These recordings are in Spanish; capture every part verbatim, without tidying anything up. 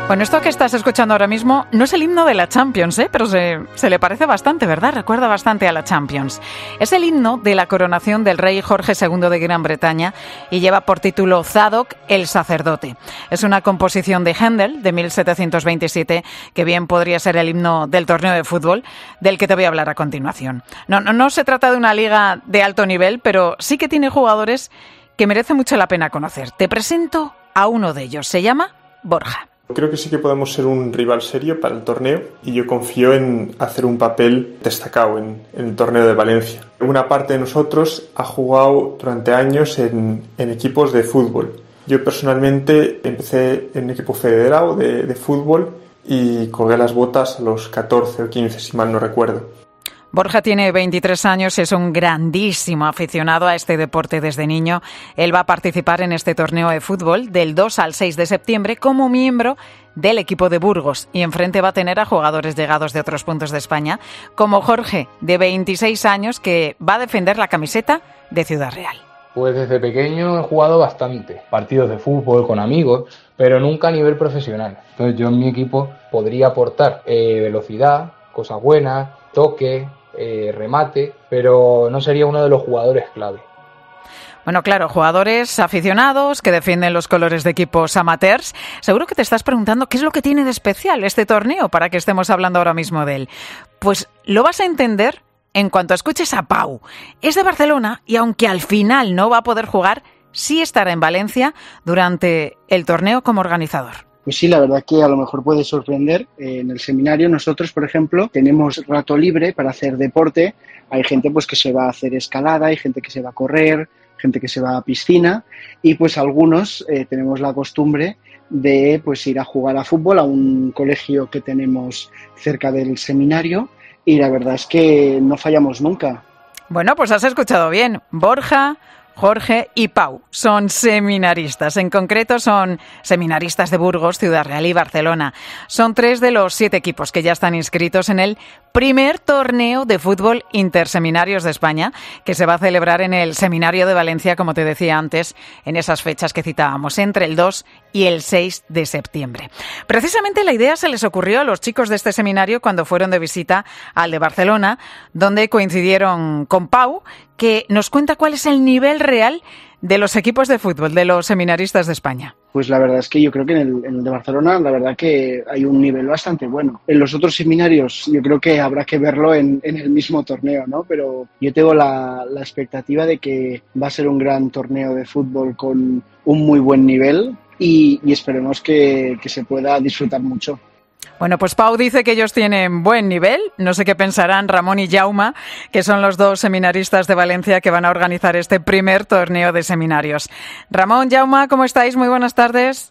Bueno, esto que estás escuchando ahora mismo no es el himno de la Champions, ¿eh? Pero se, se le parece bastante, ¿verdad? Recuerda bastante a la Champions. Es el himno de la coronación del rey Jorge segundo de Gran Bretaña y lleva por título Zadok el sacerdote. Es una composición de Händel de mil setecientos veintisiete que bien podría ser el himno del torneo de fútbol del que te voy a hablar a continuación. No, no, no se trata de una liga de alto nivel, pero sí que tiene jugadores que merece mucho la pena conocer. Te presento a uno de ellos. Se llama Borja. Creo que sí que podemos ser un rival serio para el torneo y yo confío en hacer un papel destacado en, en el torneo de Valencia. Una parte de nosotros ha jugado durante años en, en equipos de fútbol. Yo personalmente empecé en un equipo federado de, de fútbol y colgué las botas a los catorce o quince, si mal no recuerdo. Borja tiene veintitrés años y es un grandísimo aficionado a este deporte desde niño. Él va a participar en este torneo de fútbol del dos al seis de septiembre como miembro del equipo de Burgos y enfrente va a tener a jugadores llegados de otros puntos de España, como Jorge, de veintiséis años, que va a defender la camiseta de Ciudad Real. Pues desde pequeño he jugado bastante, partidos de fútbol con amigos, pero nunca a nivel profesional. Entonces yo en mi equipo podría aportar eh, velocidad, cosas buenas, toque, eh, remate, pero no sería uno de los jugadores clave. Bueno, claro, jugadores aficionados que defienden los colores de equipos amateurs. Seguro que te estás preguntando qué es lo que tiene de especial este torneo para que estemos hablando ahora mismo de él. Pues lo vas a entender en cuanto escuches a Pau. Es de Barcelona y aunque al final no va a poder jugar, sí estará en Valencia durante el torneo como organizador. Pues sí, la verdad que a lo mejor puede sorprender. En el seminario nosotros, por ejemplo, tenemos rato libre para hacer deporte. Hay gente pues que se va a hacer escalada, hay gente que se va a correr, gente que se va a piscina y pues algunos eh, tenemos la costumbre de pues ir a jugar a fútbol a un colegio que tenemos cerca del seminario y la verdad es que no fallamos nunca. Bueno, pues has escuchado bien. Borja, Jorge y Pau son seminaristas. En concreto son seminaristas de Burgos, Ciudad Real y Barcelona. Son tres de los siete equipos que ya están inscritos en el primer torneo de fútbol interseminarios de España, que se va a celebrar en el Seminario de Valencia, como te decía antes, en esas fechas que citábamos, entre el dos y el seis de septiembre. Precisamente la idea se les ocurrió a los chicos de este seminario cuando fueron de visita al de Barcelona, donde coincidieron con Pau, que nos cuenta cuál es el nivel real de los equipos de fútbol, de los seminaristas de España. Pues la verdad es que yo creo que en el, en el de Barcelona, la verdad que hay un nivel bastante bueno. En los otros seminarios yo creo que habrá que verlo en, en el mismo torneo, ¿no? Pero yo tengo la, la expectativa de que va a ser un gran torneo de fútbol con un muy buen nivel y, y esperemos que, que se pueda disfrutar mucho. Bueno, pues Pau dice que ellos tienen buen nivel. No sé qué pensarán Ramón y Jauma, que son los dos seminaristas de Valencia que van a organizar este primer torneo de seminarios. Ramón, Jauma, ¿cómo estáis? Muy buenas tardes.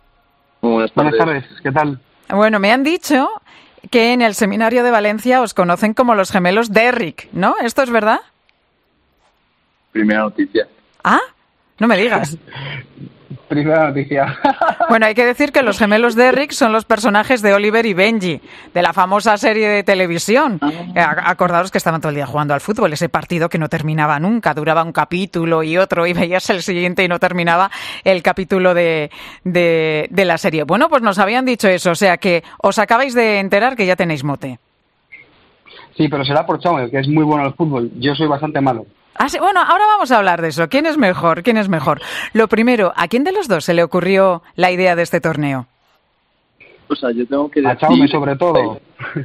Muy buenas tardes. Buenas tardes, ¿qué tal? Bueno, me han dicho que en el seminario de Valencia os conocen como los gemelos Derrick, ¿no? ¿Esto es verdad? Primera noticia. ¿Ah? No me digas. Primera noticia. Bueno, hay que decir que los gemelos Derrick son los personajes de Oliver y Benji, de la famosa serie de televisión. Acordaros que estaban todo el día jugando al fútbol, ese partido que no terminaba nunca, duraba un capítulo y otro, y veías el siguiente y no terminaba el capítulo de, de, de la serie. Bueno, pues nos habían dicho eso, o sea que os acabáis de enterar que ya tenéis mote. Sí, pero será por Chaume, que es muy bueno al fútbol. Yo soy bastante malo. Ah, sí, bueno, ahora vamos a hablar de eso. ¿Quién es mejor? ¿Quién es mejor? Lo primero, ¿a quién de los dos se le ocurrió la idea de este torneo? O sea, yo tengo que decir... A Chaume, sobre todo.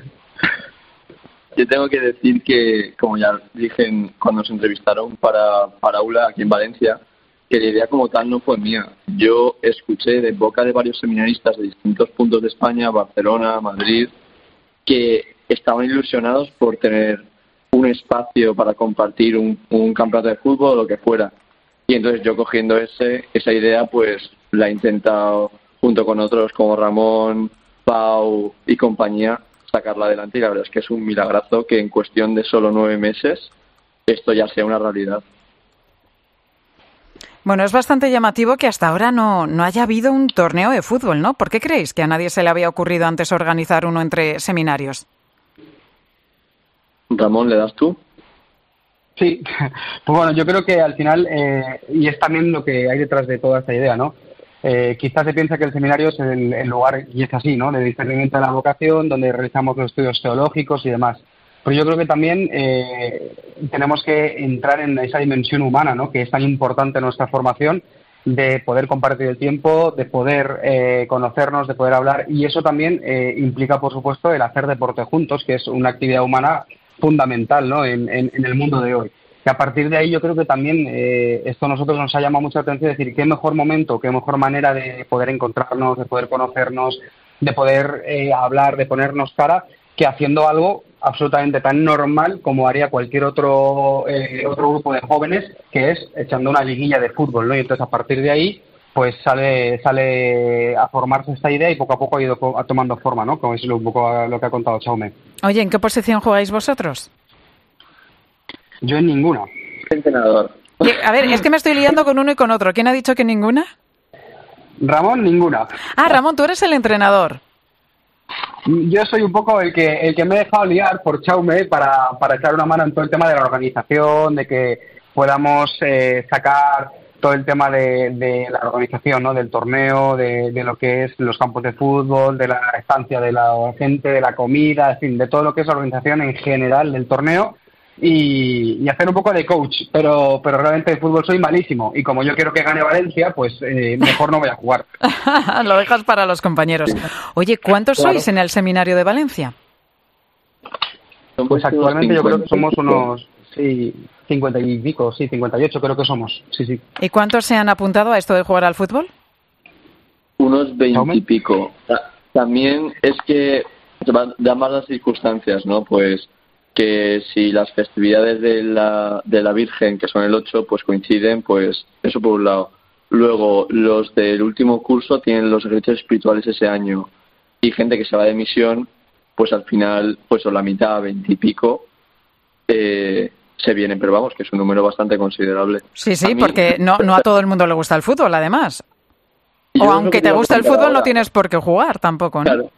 Yo tengo que decir que, como ya dije en, cuando nos entrevistaron para, para Aula aquí en Valencia, que la idea como tal no fue mía. Yo escuché de boca de varios seminaristas de distintos puntos de España, Barcelona, Madrid, que estaban ilusionados por tener un espacio para compartir un, un campeonato de fútbol o lo que fuera. Y entonces yo cogiendo ese esa idea, pues la he intentado, junto con otros como Ramón, Pau y compañía, sacarla adelante. Y la verdad es que es un milagrazo que en cuestión de solo nueve meses esto ya sea una realidad. Bueno, es bastante llamativo que hasta ahora no, no haya habido un torneo de fútbol, ¿no? ¿Por qué creéis que a nadie se le había ocurrido antes organizar uno entre seminarios? Ramón, ¿le das tú? Sí, pues bueno, yo creo que al final, eh, y es también lo que hay detrás de toda esta idea, ¿no? Eh, quizás se piensa que el seminario es el, el lugar, y es así, ¿no?, de discernimiento de la vocación, donde realizamos los estudios teológicos y demás. Pero yo creo que también eh, tenemos que entrar en esa dimensión humana, ¿no?, que es tan importante en nuestra formación, de poder compartir el tiempo, de poder eh, conocernos, de poder hablar, y eso también eh, implica, por supuesto, el hacer deporte juntos, que es una actividad humana fundamental, ¿no?, en, en, en el mundo de hoy. Que a partir de ahí yo creo que también eh, esto a nosotros nos ha llamado mucha atención, es decir, qué mejor momento, qué mejor manera de poder encontrarnos, de poder conocernos, de poder eh, hablar, de ponernos cara, que haciendo algo absolutamente tan normal como haría cualquier otro eh, otro grupo de jóvenes, que es echando una liguilla de fútbol, ¿no? Y entonces a partir de ahí pues sale sale a formarse esta idea y poco a poco ha ido tomando forma, ¿no? Como es un poco lo que ha contado Jaume. Oye, ¿en qué posición jugáis vosotros? Yo en ninguna. Entrenador. A ver, es que me estoy liando con uno y con otro. ¿Quién ha dicho que ninguna? Ramón, ninguna. Ah, Ramón, tú eres el entrenador. Yo soy un poco el que el que me he dejado liar por Jaume para, para echar una mano en todo el tema de la organización, de que podamos eh, sacar todo el tema de, de la organización, ¿no?, del torneo, de, de lo que es los campos de fútbol, de la estancia de la gente, de la comida, en fin, de todo lo que es la organización en general del torneo. Y, y hacer un poco de coach, pero pero realmente de fútbol soy malísimo, y como yo quiero que gane Valencia, pues eh, mejor no voy a jugar. Lo dejas para los compañeros. Oye, ¿cuántos Claro. sois en el seminario de Valencia? Pues actualmente yo creo que somos unos sí, cincuenta y pico, sí, cincuenta y ocho creo que somos, sí, sí. ¿Y cuántos se han apuntado a esto de jugar al fútbol? Unos veinte ¿Jaume? y pico. Ta- También es que da más las circunstancias, ¿no? Pues que si las festividades de la, de la Virgen, que son el ocho, pues coinciden, pues eso por un lado. Luego, los del último curso tienen los ejercicios espirituales ese año, y gente que se va de misión, pues al final, pues o la mitad, veinte y pico, eh, se vienen, pero vamos, que es un número bastante considerable. Sí, sí, A mí- porque no, no a todo el mundo le gusta el fútbol, además. Yo O lo aunque que te iba a gusta el comentar fútbol, no ahora- tienes por qué jugar tampoco, ¿no? Claro.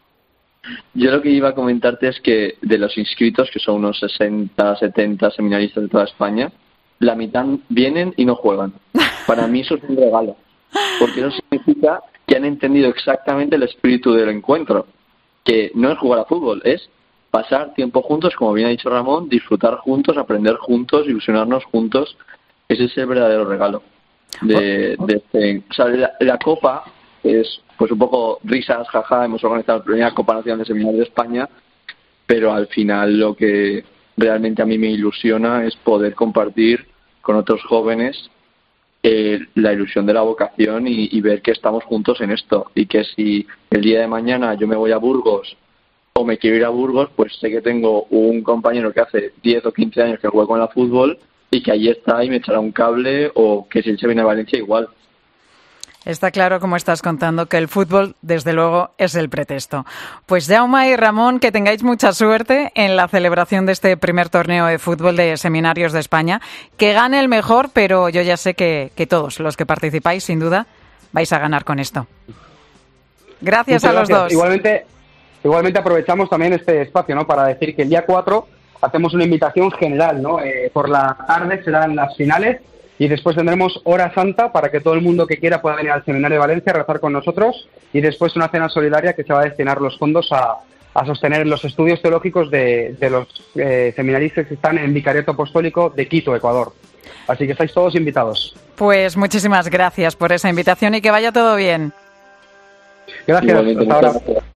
Yo lo que iba a comentarte es que de los inscritos, que son unos sesenta, setenta seminaristas de toda España, la mitad vienen y no juegan. Para mí eso es un regalo, porque eso significa que han entendido exactamente el espíritu del encuentro, que no es jugar a fútbol, es pasar tiempo juntos, como bien ha dicho Ramón, disfrutar juntos, aprender juntos, ilusionarnos juntos. Ese es el verdadero regalo de, de este. O sea, la, la Copa es pues un poco risas, jaja, hemos organizado la primera Copa Nacional de Seminarios de España, pero al final lo que realmente a mí me ilusiona es poder compartir con otros jóvenes eh, la ilusión de la vocación y, y ver que estamos juntos en esto, y que si el día de mañana yo me voy a Burgos o me quiero ir a Burgos, pues sé que tengo un compañero que hace diez o quince años que juega con el fútbol y que allí está y me echará un cable, o que si él se viene a Valencia igual. Está claro, como estás contando, que el fútbol, desde luego, es el pretexto. Pues Jaume y Ramón, que tengáis mucha suerte en la celebración de este primer torneo de fútbol de Seminarios de España. Que gane el mejor, pero yo ya sé que, que todos los que participáis, sin duda, vais a ganar con esto. Gracias Muchas a los gracias. dos. Igualmente, igualmente aprovechamos también este espacio, ¿no?, para decir que el día cuatro hacemos una invitación general, ¿no? Eh, por la tarde serán las finales, y después tendremos hora santa para que todo el mundo que quiera pueda venir al Seminario de Valencia a rezar con nosotros, y después una cena solidaria que se va a destinar los fondos a, a sostener los estudios teológicos de, de los eh, seminaristas que están en el Vicariato Apostólico de Quito, Ecuador. Así que estáis todos invitados. Pues muchísimas gracias por esa invitación y que vaya todo bien. Gracias. Igualmente, Hasta muchas ahora. gracias.